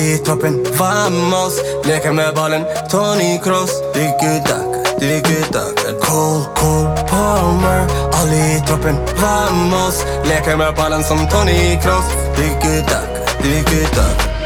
i toppen, vamos. Leker med bollen, Tony Kroos. Tiki-taka, Cole Palmer. Alla i toppen, vamos. Leker med bollen som Tony Kroos. Tiki-taka